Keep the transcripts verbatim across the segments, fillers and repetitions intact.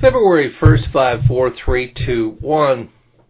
February first, five four three two one.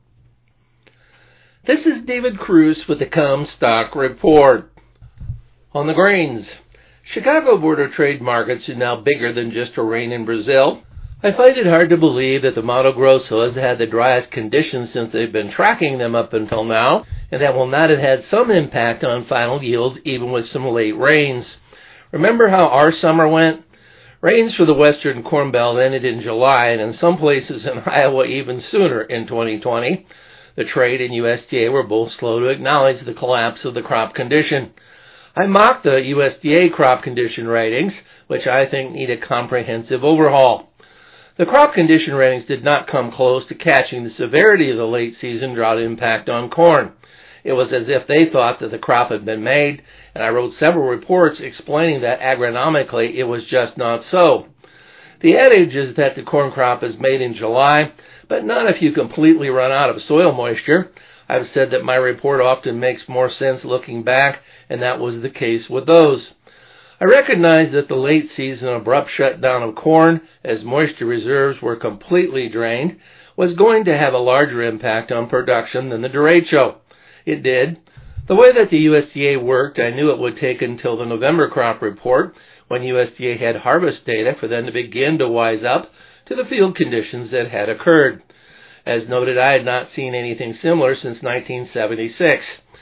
This is David Cruz with the Comstock Report. On the grains, Chicago Board of Trade markets are now bigger than just a rain in Brazil. I find it hard to believe that the Mato Grosso has had the driest conditions since they've been tracking them up until now, and that will not have had some impact on final yields even with some late rains. Remember how our summer went? Rains for the western Corn Belt ended in July, and in some places in Iowa even sooner in twenty twenty. The trade and U S D A were both slow to acknowledge the collapse of the crop condition. I mocked the U S D A crop condition ratings, which I think need a comprehensive overhaul. The crop condition ratings did not come close to catching the severity of the late season drought impact on corn. It was as if they thought that the crop had been made, and I wrote several reports explaining that agronomically it was just not so. The adage is that the corn crop is made in July, but not if you completely run out of soil moisture. I've said that my report often makes more sense looking back, and that was the case with those. I recognize that the late season abrupt shutdown of corn, as moisture reserves were completely drained, was going to have a larger impact on production than the derecho. It did. The way that the U S D A worked, I knew it would take until the November crop report, when U S D A had harvest data, for them to begin to wise up to the field conditions that had occurred. As noted, I had not seen anything similar since nineteen seventy-six.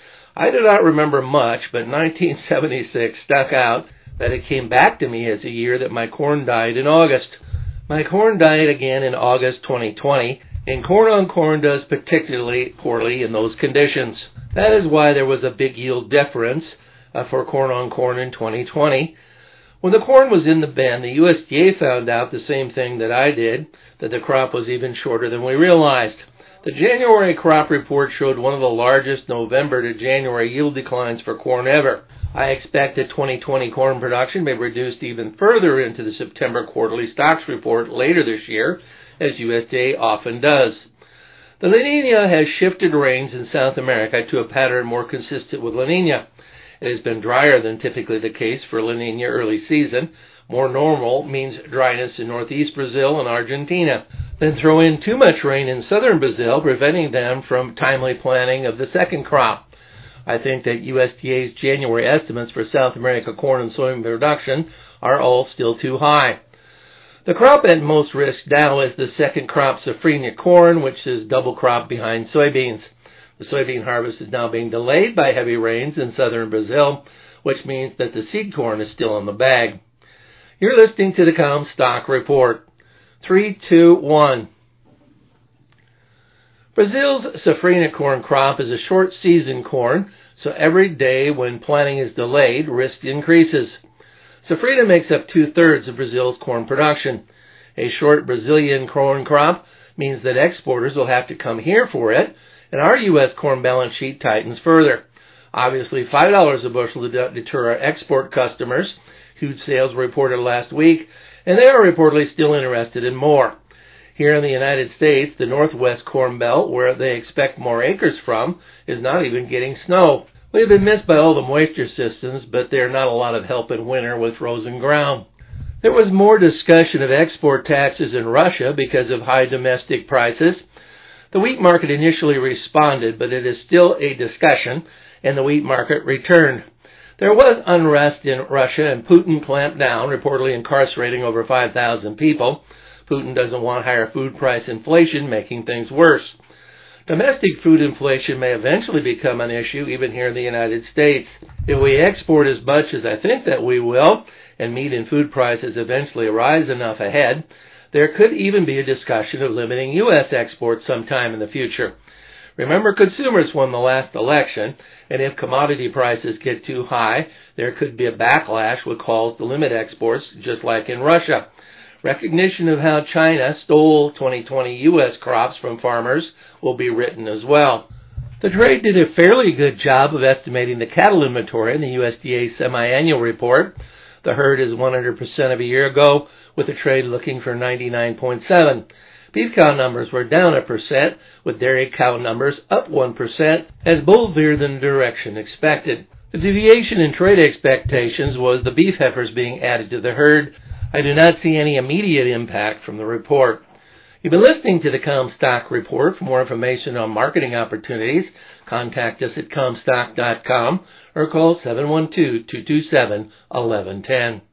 I do not remember much, but nineteen seventy-six stuck out, that it came back to me as a year that my corn died in August. My corn died again in August twenty twenty, and corn on corn does particularly poorly in those conditions. That is why there was a big yield difference uh, for corn on corn in twenty twenty. When the corn was in the bin, the U S D A found out the same thing that I did, that the crop was even shorter than we realized. The January crop report showed one of the largest November to January yield declines for corn ever. I expect that twenty twenty corn production may be reduced even further into the September quarterly stocks report later this year, as U S D A often does. The La Nina has shifted rains in South America to a pattern more consistent with La Nina. It has been drier than typically the case for La Nina early season. More normal means dryness in northeast Brazil and Argentina. Then throw in too much rain in southern Brazil, preventing them from timely planting of the second crop. I think that U S D A's January estimates for South America corn and soybean production are all still too high. The crop at most risk now is the second crop safrinha corn, which is double crop behind soybeans. The soybean harvest is now being delayed by heavy rains in southern Brazil, which means that the seed corn is still in the bag. You're listening to the Comstock Report. three two one. Brazil's safrinha corn crop is a short season corn, so every day when planting is delayed, risk increases. Safrinha makes up two-thirds of Brazil's corn production. A short Brazilian corn crop means that exporters will have to come here for it, and our U S corn balance sheet tightens further. Obviously, five dollars a bushel to deter our export customers, whose sales were reported last week, and they are reportedly still interested in more. Here in the United States, the Northwest Corn Belt, where they expect more acres from, is not even getting snow. We have been missed by all the moisture systems, but they're not a lot of help in winter with frozen ground. There was more discussion of export taxes in Russia because of high domestic prices. The wheat market initially responded, but it is still a discussion, and the wheat market returned. There was unrest in Russia, and Putin clamped down, reportedly incarcerating over five thousand people. Putin doesn't want higher food price inflation, making things worse. Domestic food inflation may eventually become an issue even here in the United States. If we export as much as I think that we will, and meat and food prices eventually rise enough ahead, there could even be a discussion of limiting U S exports sometime in the future. Remember, consumers won the last election, and if commodity prices get too high, there could be a backlash with calls to limit exports, just like in Russia. Recognition of how China stole twenty twenty U S crops from farmers will be written as well. The trade did a fairly good job of estimating the cattle inventory in the U S D A semi-annual report. The herd is one hundred percent of a year ago, with the trade looking for ninety-nine point seven. Beef cow numbers were down a percent, with dairy cow numbers up one percent, as both veered in the direction expected. The deviation in trade expectations was the beef heifers being added to the herd. I do not see any immediate impact from the report. You've been listening to the Comstock Report. For more information on marketing opportunities, contact us at comstock dot com or call seven one two, two two seven, one one one zero.